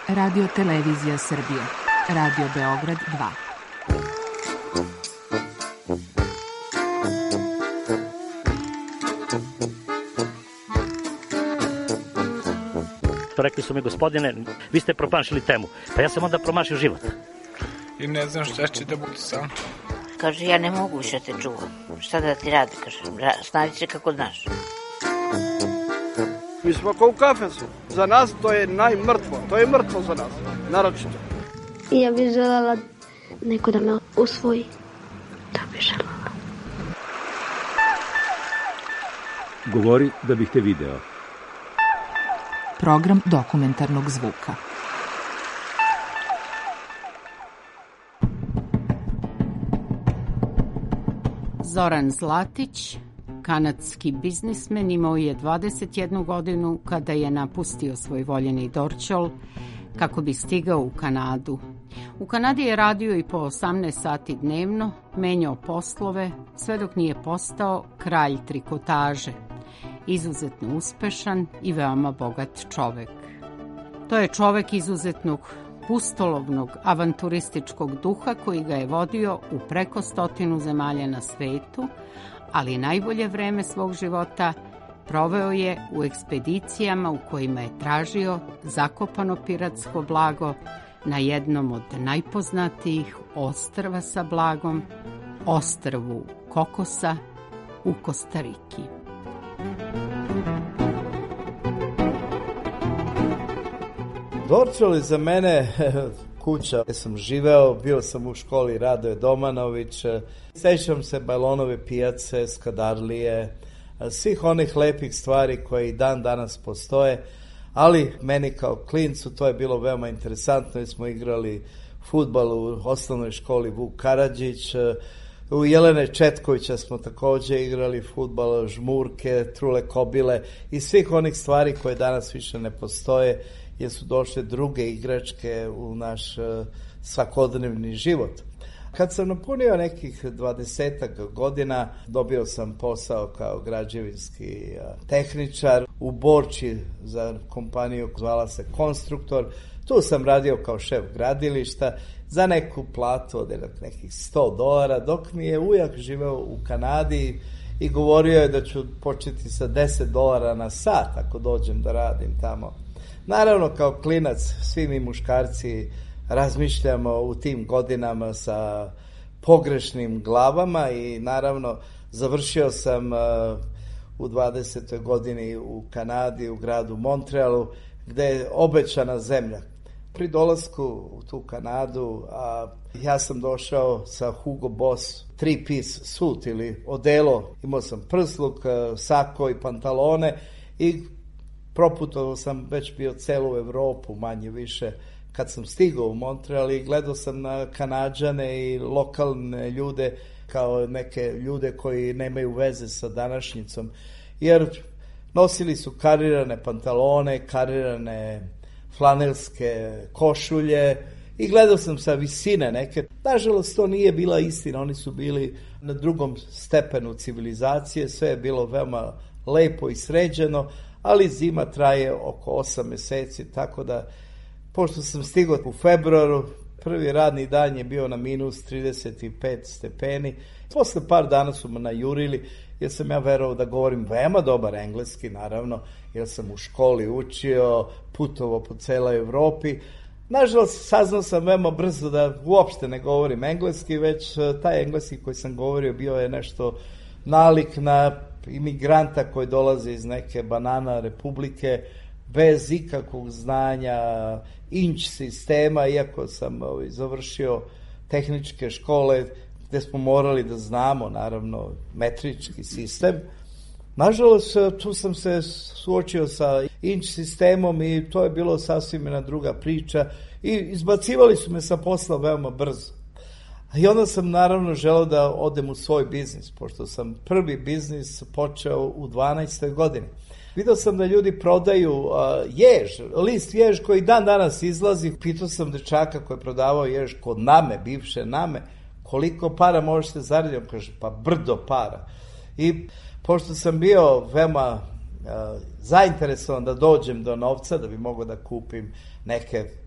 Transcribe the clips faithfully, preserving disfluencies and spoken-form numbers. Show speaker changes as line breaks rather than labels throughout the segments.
Radio Televizija Srbije, Radio Beograd dva.
Rekli su mi, gospodine, vi ste promašili temu. Pa ja sam onda promašio život.
I ne znam šta će da bude sam.
Kaže, ja ne mogu više te čuvam. Šta da ti radi, kaže, snađi se kako znaš.
Mi smo kao u kafesu. Za nas to je najmrtvo. To je mrtvo za nas, naročito.
Ja bih želela neko da me usvoji. To bih želela.
Govori da bih te video.
Program dokumentarnog zvuka.
Zoran Zlatić, kanadski biznismen, imao je dvadeset jednu godinu kada je napustio svoj voljeni Dorćol kako bi stigao u Kanadu. U Kanadi je radio i po osamnaest sati dnevno, menjao poslove, sve dok nije postao kralj trikotaže. Izuzetno uspešan i veoma bogat čovek. To je čovek izuzetnog pustolovnog avanturističkog duha koji ga je vodio u preko stotinu zemalja na svetu, ali najbolje vreme svog života proveo je u ekspedicijama u kojima je tražio zakopano piratsko blago na jednom od najpoznatijih ostrva sa blagom, ostrvu Kokosa u Kostariki.
Dorćol je za mene kuća gde sam živeo, bio sam u školi Radoje Domanović, sećam se Bajlonove pijace, Skadarlije, svih onih lepih stvari koje i dan danas postoje, ali meni kao klincu to je bilo veoma interesantno jer smo igrali fudbal u osnovnoj školi Vuk Karadžić, u Jelene Četkovića smo takođe igrali fudbal, žmurke, trule kobile i svih onih stvari koje danas više ne postoje jer su došle druge igračke u naš svakodnevni život. Kad sam napunio nekih dvadesetak godina, dobio sam posao kao građevinski tehničar u Borči za kompaniju, zvala se Konstruktor. Tu sam radio kao šef gradilišta za neku platu od nekih sto dolara, dok mi je ujak živeo u Kanadi i govorio je da ću početi sa deset dolara na sat ako dođem da radim tamo. Naravno, kao klinac, svi mi muškarci razmišljamo u tim godinama sa pogrešnim glavama i naravno završio sam u dvadesetoj godini u Kanadi, u gradu Montrealu, gde je obećana zemlja. Pri dolasku u tu Kanadu, a ja sam došao sa Hugo Boss three-piece suit ili odelo, imao sam prsluk, sako i pantalone i proputovao sam već bio celu Evropu, manje više, kad sam stigao u Montreal i gledao sam na Kanađane i lokalne ljude kao neke ljude koji nemaju veze sa današnjicom, jer nosili su karirane pantalone, karirane flanelske košulje i gledao sam sa visine neke. Nažalost, to nije bila istina, oni su bili na drugom stepenu civilizacije, sve je bilo veoma lepo i sređeno, ali zima traje oko osam meseci, tako da, pošto sam stigao u februaru, prvi radni dan je bio na minus trideset pet stepeni. Posle par dana su me najurili, jer sam ja verovao da govorim veoma dobar engleski, naravno, jer sam u školi učio, putovao po celoj Evropi. Nažalost, saznao sam veoma brzo da uopšte ne govorim engleski, već taj engleski koji sam govorio bio je nešto nalik na imigranta koji dolaze iz neke banana republike, bez ikakvog znanja inč sistema, iako sam ovaj, završio tehničke škole gde smo morali da znamo, naravno, metrički sistem. Nažalost, tu sam se suočio sa inč sistemom i to je bilo sasvim jedna druga priča i izbacivali su me sa posla veoma brzo. I onda sam naravno želeo da odem u svoj biznis, pošto sam prvi biznis počeo u dvanaestoj godini. Video sam da ljudi prodaju uh, jež, list jež koji dan danas izlazi. Pitao sam dečaka koji je prodavao jež kod Name, bivše Name, koliko para možete zaraditi? On kaže, pa brdo para. I pošto sam bio veoma uh, zainteresovan da dođem do novca, da bi mogao da kupim neke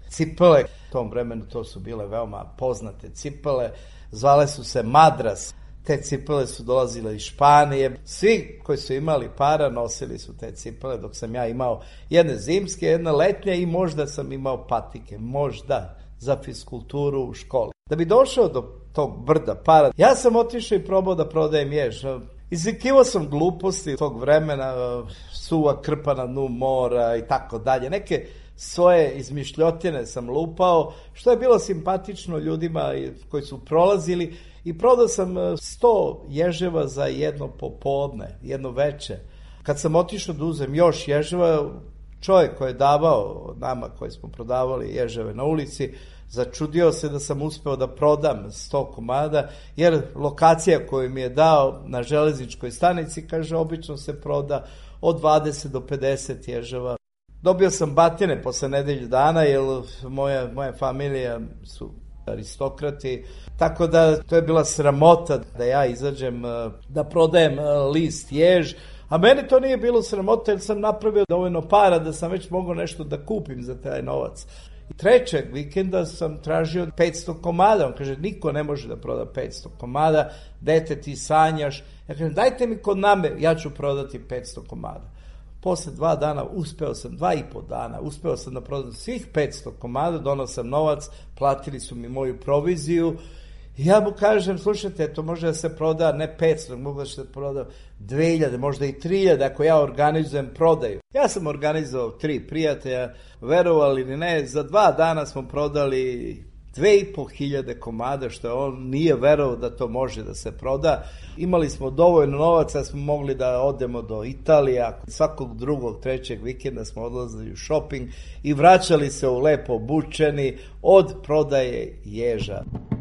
cipele. U tom vremenu to su bile veoma poznate cipele, zvale su se Madras. Te cipele su dolazile iz Španije. Svi koji su imali para nosili su te cipele, dok sam ja imao jedne zimske, jedne letnje i možda sam imao patike, možda, za fiskulturu u školi. Da bi došao do tog brda para, ja sam otišao i probao da prodajem jež. Izvikivao sam gluposti tog vremena, suva krpa na dnu mora i tako dalje. Neke svoje izmišljotine sam lupao, što je bilo simpatično ljudima koji su prolazili, i prodao sam sto ježeva za jedno popodne, jedno veče. Kad sam otišao da uzem još ježeva, čovjek koji je davao nama koji smo prodavali ježeve na ulici, začudio se da sam uspeo da prodam sto komada, jer lokacija koju mi je dao na železničkoj stanici, kaže, obično se proda od dvadeset do pedeset ježeva. Dobio sam batine posle nedelju dana, jer moja, moja familija su aristokrati, tako da to je bila sramota da ja izađem da prodajem list jež, a meni to nije bilo sramota jer sam napravio dovoljno para da sam već mogao nešto da kupim za taj novac. Trećeg vikenda sam tražio petsto komada, on kaže, niko ne može da proda petsto komada, dete ti sanjaš, ja kažem, dajte mi kod name, ja ću prodati petsto komada. Posle dva dana uspeo sam, dva i po dana, uspeo sam da prodam svih petsto komada, donao sam novac, platili su mi moju proviziju i ja mu kažem, slušajte, to može da se proda ne petsto, mogu da se proda dve hiljade, možda i tri hiljade ako ja organizujem prodaju. Ja sam organizovao tri prijatelja, verovali ili ne, za dva dana smo prodali dve i po hiljade komada, što on nije verovao da to može da se proda. Imali smo dovoljno novaca, smo mogli da odemo do Italije, svakog drugog, trećeg vikenda smo odlazili u shopping i vraćali se u lepo obučeni od prodaje ježa.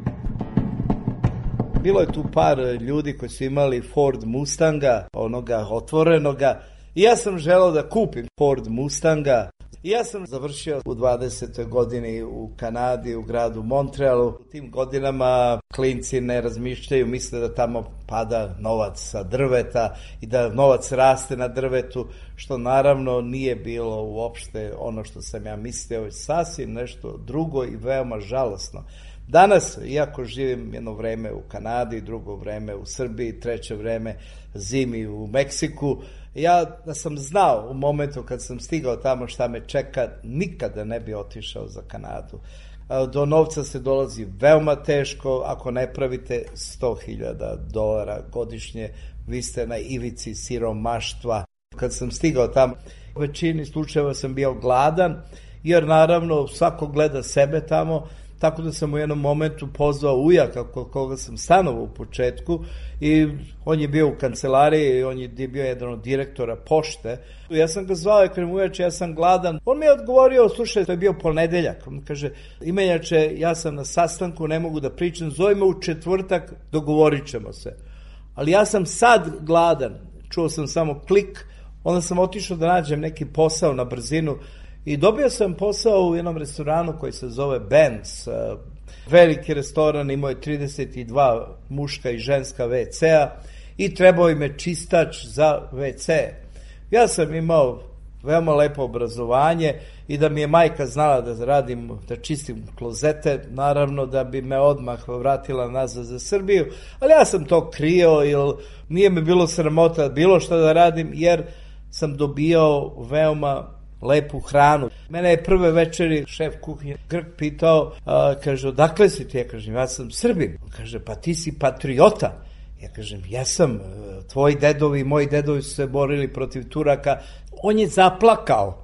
Bilo je tu par ljudi koji su imali Ford Mustanga, onoga otvorenoga, i ja sam želeo da kupim Ford Mustanga. I ja sam završio u dvadesetoj godini u Kanadi, u gradu Montrealu. U tim godinama klinci ne razmišljaju, misle da tamo pada novac sa drveta i da novac raste na drvetu, što naravno nije bilo uopšte ono što sam ja mislio, sasvim nešto drugo i veoma žalosno. Danas, iako živim jedno vreme u Kanadi, drugo vreme u Srbiji, treće vreme zimi u Meksiku, ja da sam znao u momentu kad sam stigao tamo šta me čeka, nikada ne bi otišao za Kanadu. Do novca se dolazi veoma teško, ako ne pravite sto hiljada dolara godišnje, vi ste na ivici siromaštva. Kad sam stigao tamo, u većini slučajeva sam bio gladan, jer naravno svako gleda sebe tamo, tako da sam u jednom momentu pozvao ujaka kod koga sam stanovao u početku i on je bio u kancelariji i on je bio jedan od direktora pošte. Ja sam ga zvao i kažem, ujače, ja sam gladan. On mi je odgovorio, slušaj, to je bio ponedeljak. On kaže, imenjače, ja sam na sastanku, ne mogu da pričam, zove me u četvrtak, dogovorit ćemo se. Ali ja sam sad gladan, čuo sam samo klik, onda sam otišao da nađem neki posao na brzinu. I dobio sam posao u jednom restoranu koji se zove Ben's. Veliki restoran, imao je trideset dva muška i ženska ve ce-a i trebao im je čistač za ve ce. Ja sam imao veoma lepo obrazovanje i da mi je majka znala da radim, da čistim klozete, naravno da bi me odmah vratila nazad za Srbiju, ali ja sam to krio jer nije mi bilo sramota bilo što da radim, jer sam dobijao veoma lepu hranu. Mene je prve večeri šef kuhinje Grk pitao, a, kaže, odakle si ti? Ja kažem, ja sam Srbin. On kaže, pa ti si patriota. Ja kažem, jesam, tvoji dedovi i moji dedovi su se borili protiv Turaka. On je zaplakao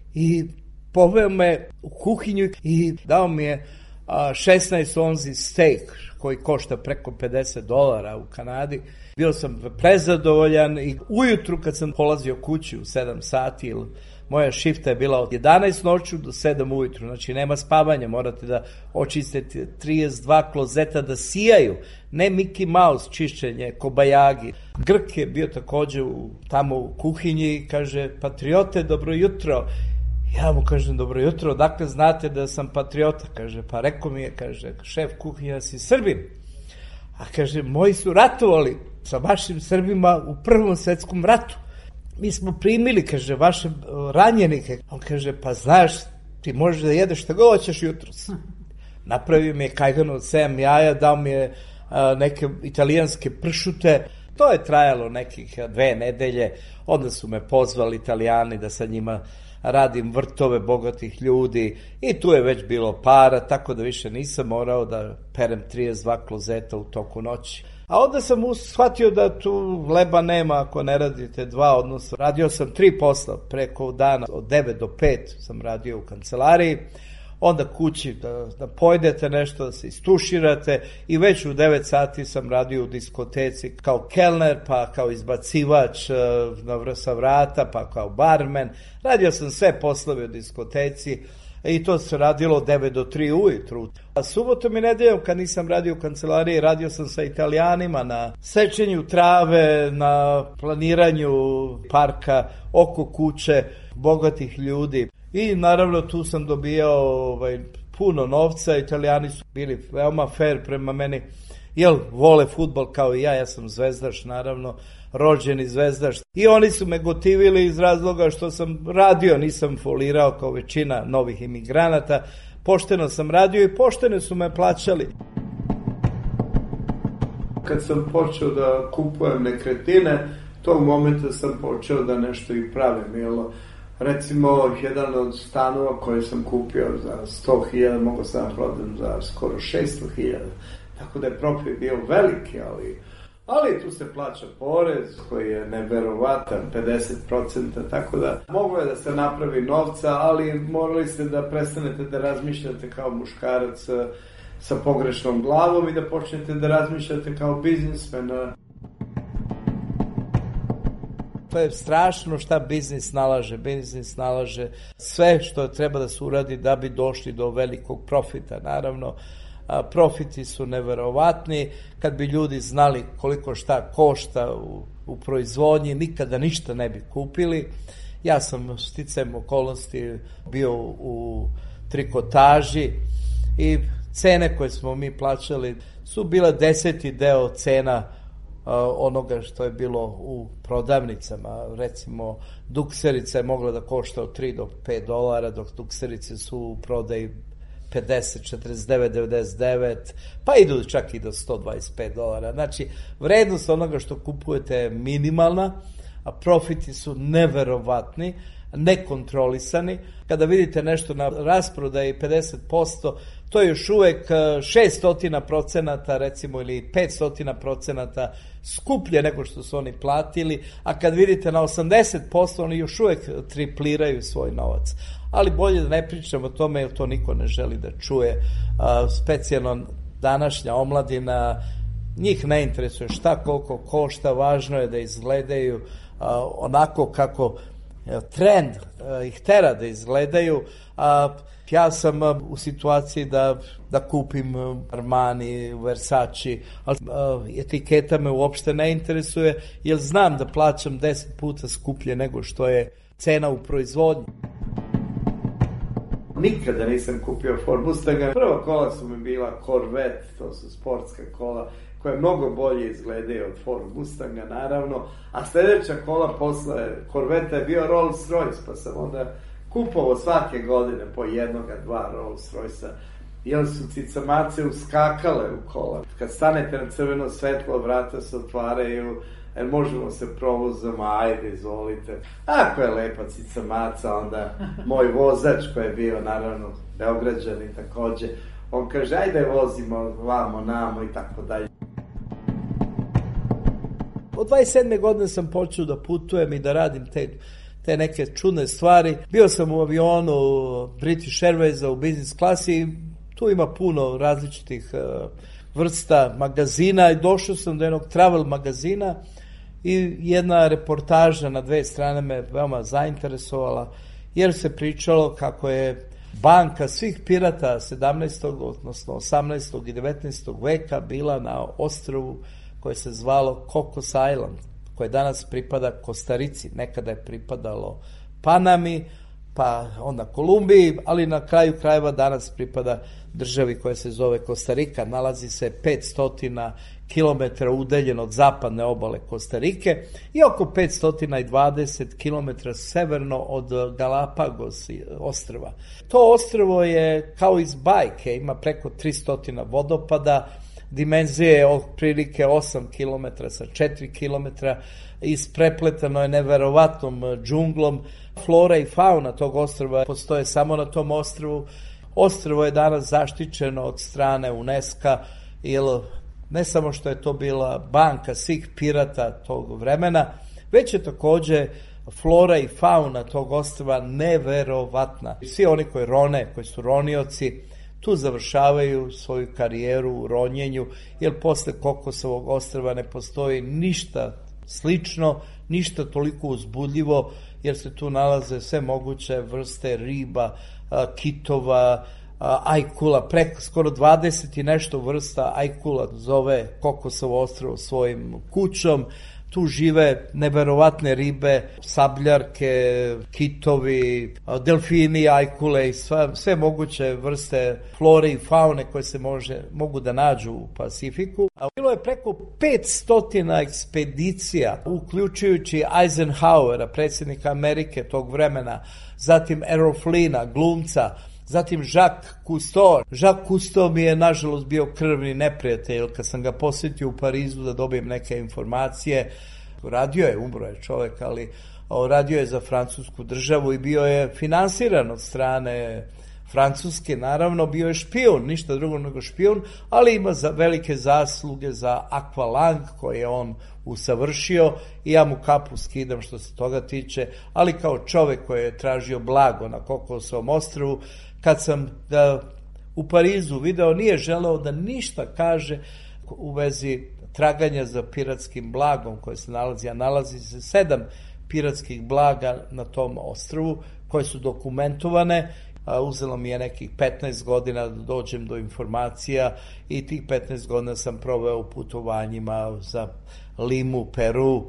i poveo me u kuhinju i dao mi je a, šesnaest onzi steak koji košta preko pedeset dolara u Kanadi. Bio sam prezadovoljan i ujutru kad sam polazio kući u sedam sati ili moja šifta je bila od jedanaest noću do sedam ujutru, znači nema spavanja, morate da očistite trideset dva klozeta da sijaju, ne Mickey Mouse čišćenje, kobajagi. Grk je bio takođe u, tamo u kuhinji i kaže, patriote, dobro jutro. Ja mu kažem, dobro jutro, odakle znate da sam patriota? Kaže, pa rekao mi je, kaže, šef kuhinja, si Srbin. A kaže, moji su ratovali sa vašim Srbima u Prvom svetskom ratu. Mi smo primili, kaže, vaše ranjenike. On kaže, pa znaš, ti možeš da jedeš šta god hoćeš jutros. Napravio mi je kajganu od sedam jaja, dao mi je a, neke italijanske pršute. To je trajalo nekih dve nedelje. Onda su me pozvali Italijani da sa njima radim vrtove bogatih ljudi i tu je već bilo para, tako da više nisam morao da perem trideset dva klozeta u toku noći. A onda sam shvatio da tu leba nema ako ne radite dva, odnosno radio sam tri posla preko dana, od devet do pet sam radio u kancelariji, onda kući da, da pojedete nešto, da se istuširate i već u devet sati sam radio u diskoteci kao kelner, pa kao izbacivač na sa vrata, pa kao barmen. Radio sam sve poslove u diskoteci i to se radilo od devet do tri ujutru. A subotom i nedeljom kad nisam radio u kancelariji, radio sam sa Italijanima na sečenju trave, na planiranju parka, oko kuće, bogatih ljudi. I naravno tu sam dobijao ovaj, puno novca, Italijani su bili veoma fair prema meni, jer vole fudbal kao i ja, ja sam zvezdaš naravno, rođeni zvezdaš. I oni su me gotivili iz razloga što sam radio, nisam folirao kao većina novih imigranata, pošteno sam radio i pošteno su me plaćali. Kad sam počeo da kupujem nekretnine, tog momenta sam počeo da nešto i pravim, jel? Recimo, jedan od stanova koji sam kupio za sto hiljada, mogo sam prodam za skoro šesto hiljada. Tako da je profit bio veliki, ali, ali tu se plaća porez koji je neverovatan, pedeset procenta, tako da moglo je da se napravi novca, ali morali ste da prestanete da razmišljate kao muškarac sa pogrešnom glavom i da počnete da razmišljate kao biznismen. To je strašno šta biznis nalaže. Biznis nalaže sve što treba da se uradi da bi došli do velikog profita. Naravno, profiti su neverovatni. Kad bi ljudi znali koliko šta košta u, u proizvodnji, nikada ništa ne bi kupili. Ja sam sticajem okolnosti bio u trikotaži i cene koje smo mi plaćali su bile deseti deo cena onoga što je bilo u prodavnicama. Recimo, dukserica je mogla da košta od tri do pet dolara, dok dukserice su u prodaji pedeset, četrdeset devet, devedeset devet, pa idu čak i do sto dvadeset pet dolara. Znači, vrednost onoga što kupujete je minimalna, a profiti su neverovatni, nekontrolisani. Kada vidite nešto na rasprodaji pedeset posto, to je još uvek šesto procenata recimo ili petsto procenata skuplje nego što su oni platili, a kad vidite na osamdeset posto oni još uvek tripliraju svoj novac. Ali bolje da ne pričamo o tome jer to niko ne želi da čuje. Specijalno današnja omladina, njih ne interesuje šta koliko košta, važno je da izgledaju onako kako trend ih tera da izgledaju. A ja sam u situaciji da, da kupim Armani, Versace, ali etiketa me uopšte ne interesuje, jer znam da plaćam deset puta skuplje nego što je cena u proizvodnji. Nikada nisam kupio Ford Mustanga. Prva kola su mi bila Corvette, to su sportska kola, koje mnogo bolje izgledaju od Ford Mustanga, naravno. A sljedeća kola posle Corvette je bio Rolls Royce, pa sam onda kupovao svake godine po jednoga, dva Rolls Royce-a, jer su cicamace uskakale u kola. Kad stanete na crveno svetlo, vrata se otvaraju, jer možemo se provozamo, ajde, izvolite. Ako je lepa cicamaca, onda moj vozač koji je bio, naravno, Beograđanin takođe, on kaže, ajde vozimo vamo, namo i tako dalje. Od dvadeset sedme godine sam počeo da putujem i da radim te, te neke čudne stvari. Bio sam u avionu British Airwaysa u business klasi, tu ima puno različitih uh, vrsta magazina i došao sam do jednog travel magazina i jedna reportaža na dve strane me veoma zainteresovala, jer se pričalo kako je banka svih pirata sedamnaestog odnosno osamnaestog i devetnaestog veka bila na ostrvu koje se zvalo Cocos Island, koje danas pripada Kostarici, nekada je pripadalo Panami, pa onda Kolumbiji, ali na kraju krajeva danas pripada državi koja se zove Kostarika, nalazi se petsto kilometara udaljen od zapadne obale Kostarike i oko petsto dvadeset kilometara severno od Galapagos ostrva. To ostrvo je kao iz bajke, ima preko tristo vodopada, dimenzije je otprilike osam kilometara sa četiri kilometra, isprepletano je neverovatnom džunglom. Flora i fauna tog ostrva postoje samo na tom ostrvu. Ostrvo je danas zaštićeno od strane UNESCO, jer ne samo što je to bila banka svih pirata tog vremena, već je takođe flora i fauna tog ostrva neverovatna. Svi oni koji rone, koji su ronioci, tu završavaju svoju karijeru u ronjenju, jer posle Kokosovog ostrva ne postoji ništa slično, ništa toliko uzbudljivo, jer se tu nalaze sve moguće vrste riba, kitova, ajkula, preko skoro dvadeset i nešto vrsta ajkula zove Kokosovo ostrvo svojim kućom. Tu žive neverovatne ribe, sabljarke, kitovi, delfini, ajkule i sve, sve moguće vrste flore i faune koje se može, mogu da nađu u Pacifiku. A bilo je preko petsto ekspedicija, uključujući Eisenhowera, predsjednika Amerike tog vremena, zatim Errol Flynna, glumca, zatim Jacques Cousteau. Jacques Cousteau mi je nažalost bio krvni neprijatelj, kad sam ga posjetio u Parizu da dobijem neke informacije. Radio je, umro je čovjek, ali radio je za francusku državu i bio je finansiran od strane Francuske, naravno bio je špijun, ništa drugo nego špijun, ali ima za velike zasluge za akvalang koje je on usavršio i ja mu kapu skidam što se toga tiče, ali kao čovjek koji je tražio blago na Kokosovom ostrvu, kad sam ga u Parizu video, nije želeo da ništa kaže u vezi traganja za piratskim blagom koje se nalazi, a nalazi se sedam piratskih blaga na tom ostrvu koje su dokumentovane. Uzelo mi je nekih petnaest godina da dođem do informacija i tih petnaest godina sam proveo u putovanjima za Limu, Peru.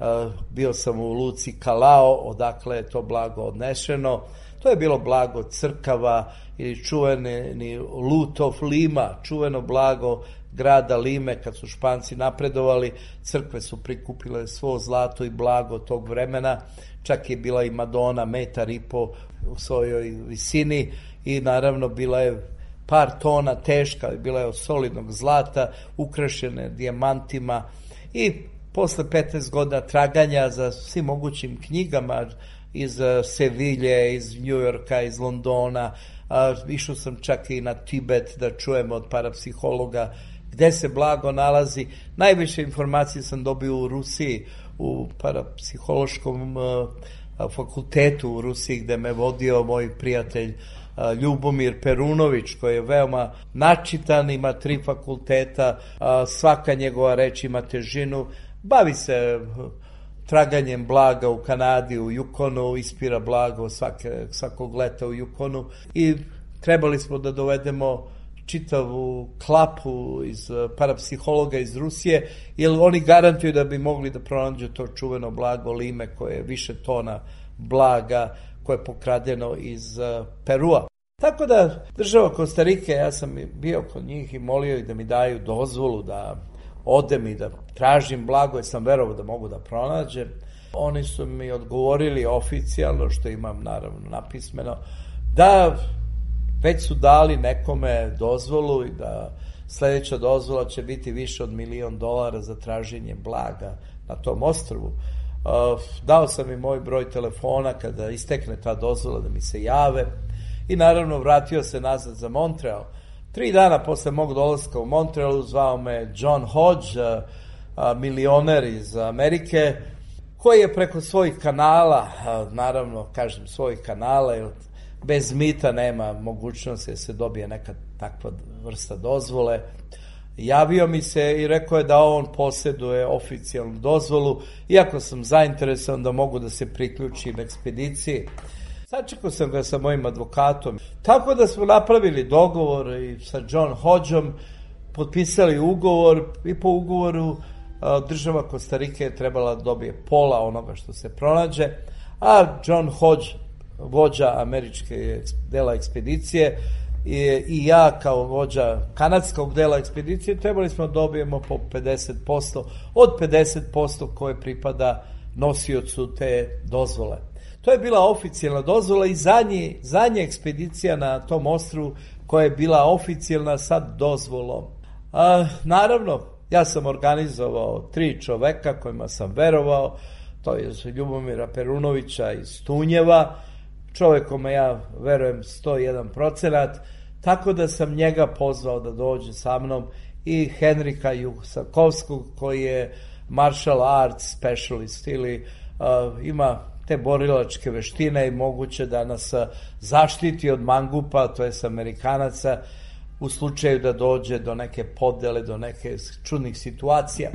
Bio sam u luci Kalao, odakle je to blago odnešeno. To je bilo blago crkava ili čuveni Loot of Lima, čuveno blago grada Lime. Kad su Španci napredovali, crkve su prikupile svo zlato i blago tog vremena, čak je bila i Madonna metar i po u svojoj visini i naravno bila je par tona teška, bila je od solidnog zlata, ukrašene dijamantima i posle petnaest godina traganja za svim mogućim knjigama iz Sevilje, iz Njujorka, iz Londona, a, išao sam čak i na Tibet da čujem od parapsihologa gde se blago nalazi. Najviše informacije sam dobio u Rusiji, u parapsihološkom a, fakultetu u Rusiji gde me vodio moj prijatelj a, Ljubomir Perunović, koji je veoma načitan, ima tri fakulteta, a, svaka njegova reč ima težinu, bavi se traganjem blaga u Kanadi, u Yukonu, ispira blago svake, svakog leta u Yukonu i trebali smo da dovedemo čitavu klapu iz parapsihologa iz Rusije, jer oni garantuju da bi mogli da pronađu to čuveno blago Lime koje je više tona blaga koje je pokradeno iz Perua. Tako da država Kostarike, ja sam bio kod njih i molio ih da mi daju dozvolu da odem i da tražim blago, jer sam verovao da mogu da pronađem. Oni su mi odgovorili oficijalno, što imam naravno napismeno, da već su dali nekome dozvolu i da sledeća dozvola će biti više od milion dolara za traženje blaga na tom ostrvu. Dao sam im moj broj telefona kada istekne ta dozvola da mi se jave i naravno vratio se nazad za Montreal. Tri dana posle mog dolaska u Montrealu zvao me John Hodge, milioner iz Amerike, koji je preko svojih kanala, naravno kažem svojih kanala, jer bez mita nema mogućnosti da se dobije neka takva vrsta dozvole, javio mi se i rekao je da on posjeduje oficijalnu dozvolu, iako sam zainteresovan da mogu da se priključim ekspediciji. Sačekao sam ga sa mojim advokatom, tako da smo napravili dogovor i sa John Hodgeom, potpisali ugovor i po ugovoru država Kostarike je trebala da dobije pola onoga što se pronađe, a John Hodge vođa američke dela ekspedicije i, i ja kao vođa kanadskog dela ekspedicije trebali smo da dobijemo po pedeset posto od pedeset posto koje pripada nosiocu te dozvole. To je bila oficijalna dozvola i zadnji, zadnja ekspedicija na tom ostrvu koja je bila oficijalna sa dozvolom. A, naravno, ja sam organizovao tri čoveka kojima sam verovao, to je Ljubomira Perunovića iz Tunjeva, čovek kome ja verujem sto jedan procenat, tako da sam njega pozvao da dođe sa mnom i Henrika Jusakovskog koji je martial arts specialist ili uh, ima te borilačke veštine i moguće da nas zaštiti od mangupa, to je Amerikanaca, u slučaju da dođe do neke podele, do neke čudnih situacija.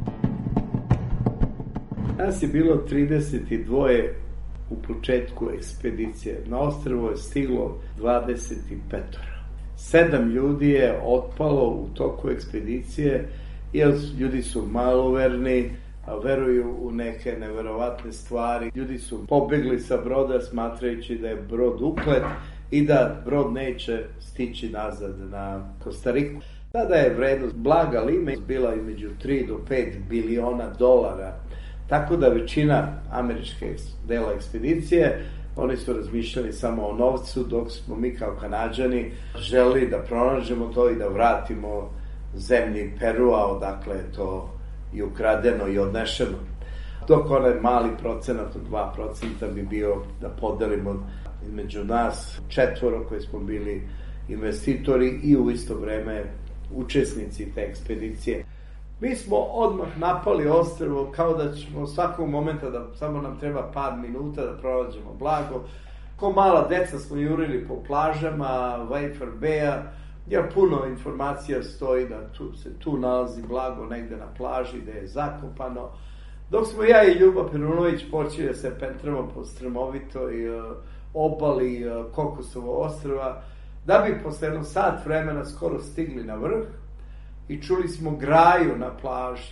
Nas je bilo trideset dva u početku ekspedicije. Na ostrvo je stiglo dvadeset pet. Sedam ljudi je otpalo u toku ekspedicije, jer ljudi su maloverni, a veruju u neke neverovatne stvari. Ljudi su pobegli sa broda smatrajući da je brod uklet i da brod neće stići nazad na Kostariku. Tada je vrednost blaga lime bila između tri do pet biliona dolara. Tako da većina američke dela ekspedicije, oni su razmišljali samo o novcu, dok smo mi kao Kanađani želi da pronađemo to i da vratimo zemlji Perua, odakle je to i ukradeno i odnešeno. Dok onaj mali procenat od dva procenta bi bio da podelimo između nas četvoro koji smo bili investitori i u isto vreme učesnici te ekspedicije. Mi smo odmah napali ostrvo kao da ćemo svakog momenta da samo nam treba par minuta da pronađemo blago. Ko mala deca smo jurili po plažama Wafer Baya, ja puno informacija stoji da tu, se tu nalazi blago negde na plaži gde je zakopano. Dok smo ja i Ljuba Perunović počeli da se pentramo po strmovitoj uh, obali uh, Kokosovo ostrva, da bi posle jedno sat vremena skoro stigli na vrh i čuli smo graju na plaži.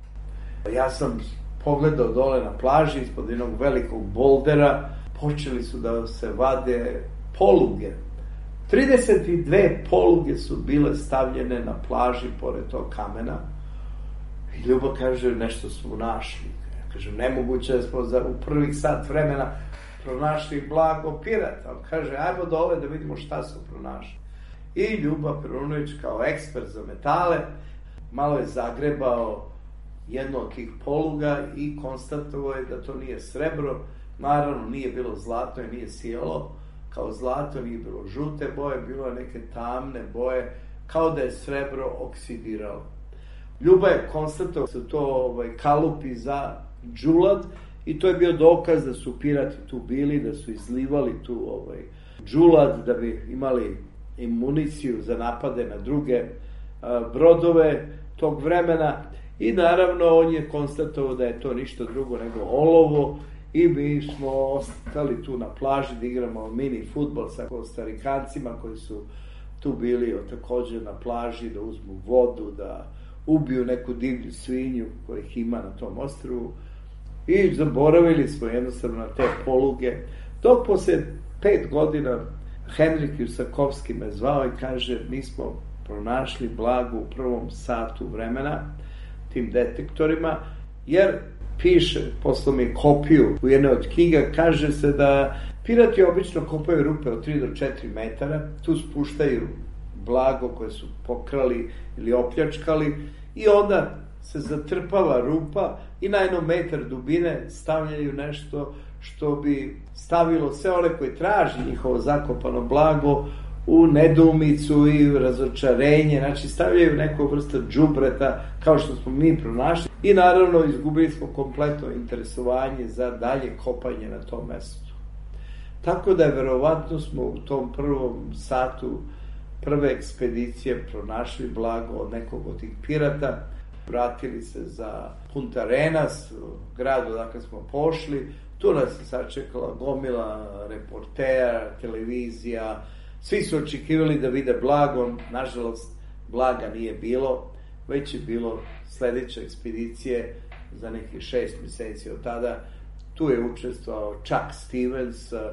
Ja sam pogledao dole na plaži ispod jednog velikog boldera, počeli su da se vade poluge. trideset dve poluge su bile stavljene na plaži pored tog kamena i Ljubo kaže, nešto smo našli. Ja kažem, nemoguće da smo za, u prvih sat vremena pronašli blago pirata. On kaže, ajmo dole da vidimo šta su pronašli. I Ljuba Perunović kao ekspert za metale malo je zagrebao jedno od tih poluga i konstatovao je da to nije srebro. Naravno, nije bilo zlato i nije sjelo kao zlato, nije bilo žute boje, bilo je neke tamne boje, kao da je srebro oksidiralo. Ljuba je konstatovao da su to ovaj, kalupi za džulad i to je bio dokaz da su pirati tu bili, da su izlivali tu ovaj, džulad da bi imali i municiju za napade na druge a, brodove tog vremena i naravno on je konstatovao da je to ništa drugo nego olovo i mi smo ostali tu na plaži da igramo mini fudbal sa Kostarikancima koji su tu bili takođe na plaži da uzmu vodu, da ubiju neku divlju svinju kojih ima na tom ostrvu i zaboravili smo jednostavno na te poluge. Dok posle pet godina Henrik Jusakovski me zvao i kaže, mi smo pronašli blago u prvom satu vremena tim detektorima, jer piše, poslao mi kopiju u jednoj od knjiga, kaže se da pirati obično kopaju rupe od tri do četiri metara, tu spuštaju blago koje su pokrali ili opljačkali i onda se zatrpava rupa i na jedno metar dubine stavljaju nešto što bi stavilo sve one koji traži njihovo zakopano blago u nedoumicu i razočarenje, znači stavljaju neku vrstu džubreta kao što smo mi pronašli i naravno izgubili smo kompletno interesovanje za dalje kopanje na tom mestu. Tako da je verovatno smo u tom prvom satu prve ekspedicije pronašli blago od nekog od tih pirata, vratili se za Punta Arenas, grad odakle smo pošli, tu nas je sačekala gomila reportera, televizija, svi su očekivali da vide blago, nažalost blaga nije bilo, već je bilo sledeće ekspedicije za nekih šest meseci od tada. Tu je učestvovao Chuck Stevens,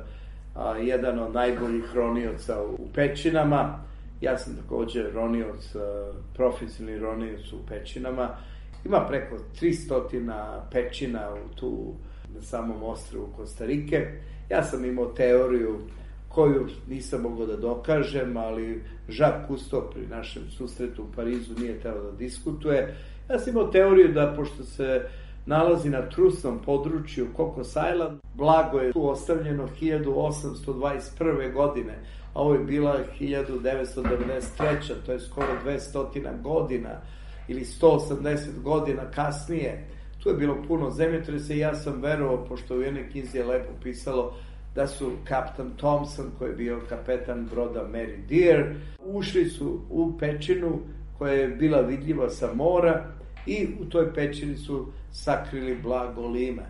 a, jedan od najboljih ronioca u Pećinama. Ja sam također ronioc, profesionalni ronioc u Pećinama. Ima preko tristo pećina u tu na samom ostrvu Kostarike. Ja sam imao teoriju koju nisam mogao da dokažem, ali Jacques Cousteau pri našem susretu u Parizu nije teo da diskutuje. Ja sam imao teoriju da, pošto se nalazi na trusnom području Cocos Island, blago je tu ostavljeno hiljadu osamsto dvadeset prve. godine, a ovo je bila hiljadu devetsto devedeset treće. To je skoro dvesta godina ili sto osamdeset godina kasnije. Tu je bilo puno zemljotresa i ja sam verovao, pošto u jednoj knjizi je lepo pisalo da su kapitan Thompson, koji je bio kapetan broda Mary Dear, ušli su u pećinu koja je bila vidljiva sa mora i u toj pećini su sakrili blago Lime.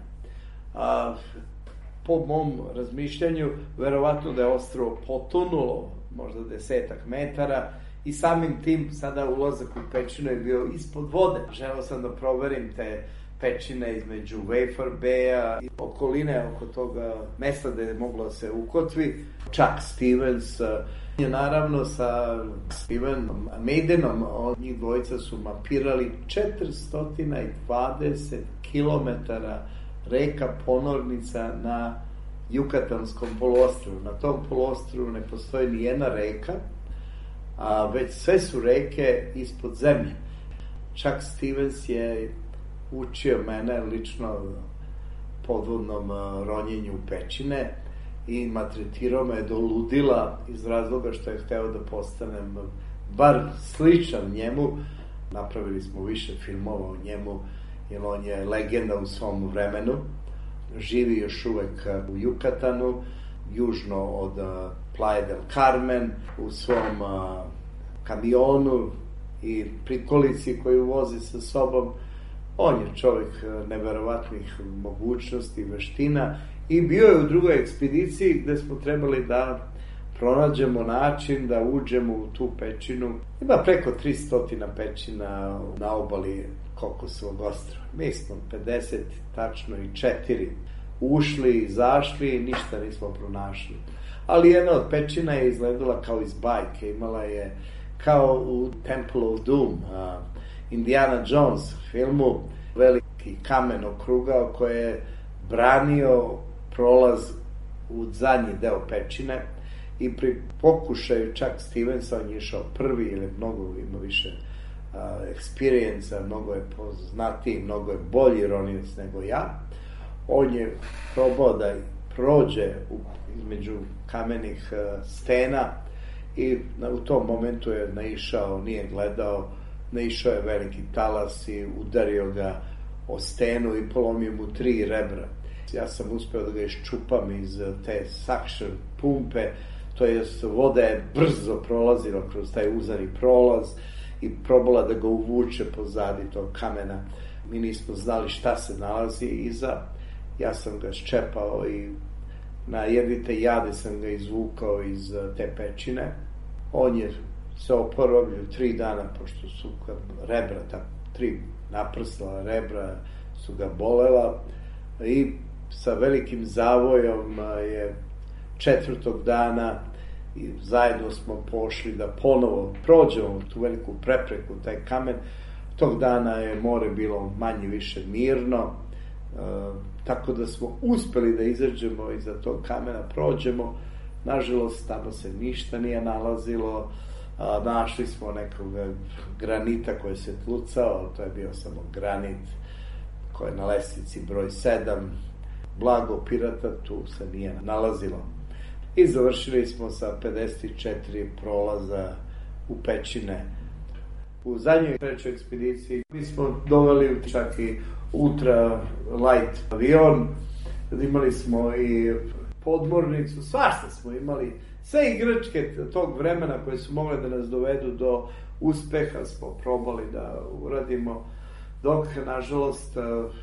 A, po mom razmišljanju, verovatno da je ostrvo potonulo možda desetak metara i samim tim sada ulazak u pećinu je bio ispod vode. Želeo sam da proverim te pećine između Wafer Baya i okoline oko toga mesta gde je moglo da se ukotvi. Chuck Stevens je naravno sa Stevenom Maidenom, njih dvojica su mapirali četiristo dvadeset kilometara reka ponornica na Jukatanskom poluostrvu. Na tom poluostrvu ne postoji ni jedna reka, a već sve su reke ispod zemlje. Chuck Stevens je učio mene lično podvodnom ronjenju pećine i maltretirao me do ludila iz razloga što je hteo da postanem bar sličan njemu. Napravili smo više filmova o njemu, jer on je legenda u svom vremenu. Živi još uvek u Jukatanu, južno od Playa del Carmen, u svom kamionu i prikolici koju vozi sa sobom. On je čovjek neverovatnih mogućnosti, veština i bio je u drugoj ekspediciji gde smo trebali da pronađemo način da uđemo u tu pećinu. Ima preko tristo pećina na obali Kokosovog ostrva. Mi smo pedeset tačno i četiri ušli, izašli i ništa nismo pronašli. Ali jedna od pećina je izgledala kao iz bajke, imala je kao u Temple of Doom, a, Indiana Jones filmu, veliki kamen okrugao koji je branio prolaz u zadnji deo pećine i pri pokušaju čak Stevensa, on je išao prvi ili mnogo ima više uh, experience, mnogo je poznatiji, mnogo je bolji ronioc nego ja. On je probao da prođe u, između kamenih uh, stena i na, u tom momentu je naišao, nije gledao, naišao je veliki talas i udario ga o stenu i polomio mu tri rebra. Ja sam uspeo da ga iščupam iz te suction pumpe, to jest voda je brzo prolazila kroz taj uzani prolaz i probala da ga uvuče pozadi tog kamena. Mi nismo znali šta se nalazi iza. Ja sam ga ščepao i na jedvite jade sam ga izvukao iz te pećine. On je se oporavio tri dana, pošto su rebra, ta tri naprsla rebra su ga bolela i sa velikim zavojom je četvrtog dana i zajedno smo pošli da ponovo prođemo tu veliku prepreku, taj kamen. Tog dana je more bilo manje više mirno, e, tako da smo uspeli da izađemo iza tog kamena, prođemo. Nažalost, tamo se ništa nije nalazilo. A, našli smo nekog granita koji se tlucao, to je bio samo granit koji je na lestvici broj sedam. Blago pirata tu se nije nalazilo. I završili smo sa pedeset četiri prolaza u pećine. U zadnjoj trećoj ekspediciji mi smo doveli čak i ultra light avion, imali smo i podmornicu, svašta smo imali, sve igračke tog vremena koje su mogle da nas dovedu do uspeha smo probali da uradimo, dok nažalost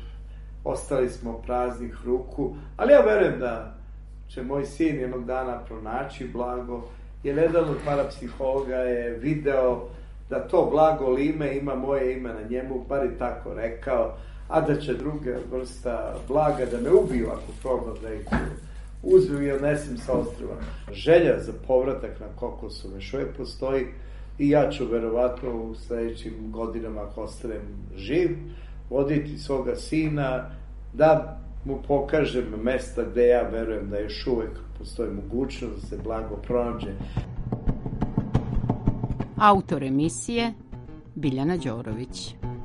ostali smo praznih ruku, ali ja verujem da će moj sin jednog dana pronaći blago, jer jedan od parapsihologa je video da to blago Lime ima moje ime na njemu, bar i tako rekao, a da će druga vrsta blaga da me ubiju ako probam da ih uzmem i odnesem sa ostrva. Želja za povratak na Kokosovo još uvijek postoji i ja ću verovatno u sledećim godinama, ako ostanem živ, voditi svoga sina da mu pokažem mesta gde ja verujem da još uvijek postoji mogućnost da se blago pronađe.
Autor emisije Biljana Đorović.